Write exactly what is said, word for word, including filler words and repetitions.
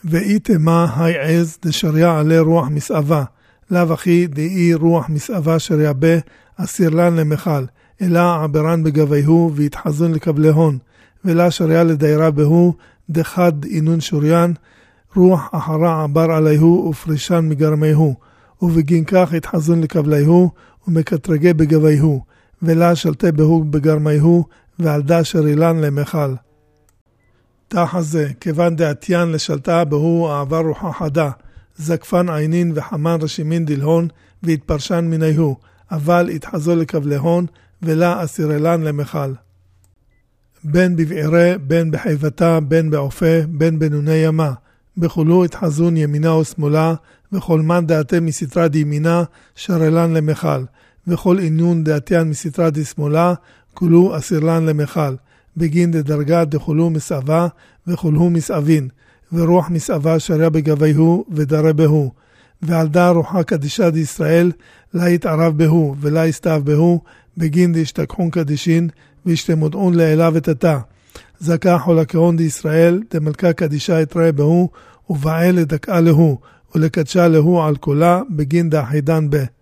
ואיתמה היי עז דשריה עלי רוח מסעבה, לאו אחי דאי רוח מסעבה שריה בה, אסיר לן למחל, אלא עברן בגביהו והתחזון לקבלהון, ולה שריה לדיירה בהו, דחד אינון שוריין, רוח אחרה עבר עליהו ופרישן מגרמיהו, ובגין כך התחזון לקבליהו, ומקטרגי בגביהו, ולה שלטה בהו בגרמיהו, ועלדה שרילן למחל. תח הזה, כיוון דעתיין לשלטה בהו העבר רוחה חדה, זקפן עינין וחמן רשימין דלהון, והתפרשן מיניהו, אבל התחזו לקבלהון, ולה אסירלן למחל. בין בבעירה, בין בחיבתה, בין בעופה, בין בנוני ימה, בכולו התחזון ימינה או שמאלה, וכל מן דעתה מסתרה דימינה, שרלן למחל, וכל עינון דעתיין מסתרה די שמאלה, כולו אסירלן למחל, בגין דדרגה דכולו מסעבה, וכולו מסעבין, ורוח מסעבה שריה בגביהו ודרה בהו, ועלדה רוחה קדישה דישראל, לה יתערב בהו ולה יסתיו בהו, בגין דשתכחון קדישין, וישתמודעון לאלה ותתה. זכה חולקהון דישראל, דמלכה קדישה יתראה בהו, ובעל לדקעה להו, ולקדשה להו על כולה, בגין דאחידן בה.